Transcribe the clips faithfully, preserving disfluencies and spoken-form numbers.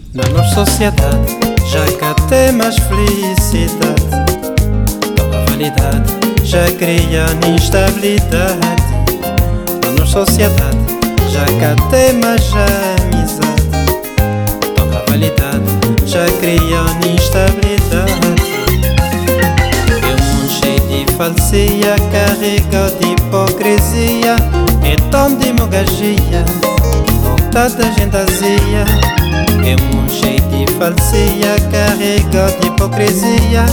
Na nossa sociedade já cá tem mais felicidade. Toda a validade já cria instabilidade. Na nossa sociedade já cá tem mais amizade. Toda a validade já cria instabilidade. É um mundo cheio de falsia, carregado de hipocrisia. É tão de mogagia, voltada a gentasia. É um mundo cheio de falsia, carregado de hipocrisia.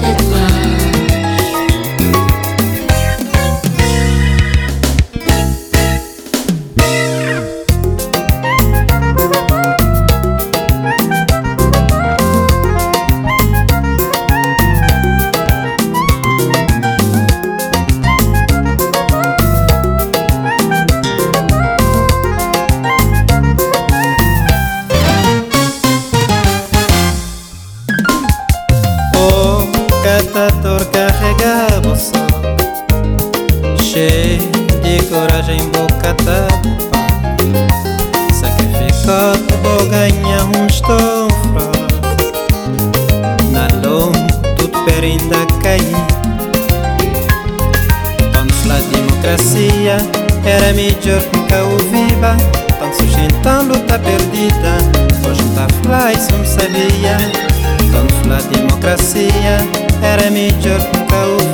Catador carrega bolsa, cheio de coragem, boca tapa. Sacrificado, vou ganhar um estofra. Na lomba, tudo perinda cair. Quando fala democracia, era melhor ficar o viva. Quando sustentando luta perdida, hoje tá fala isso não sabia. Quando fala democracia, era melhor ficar o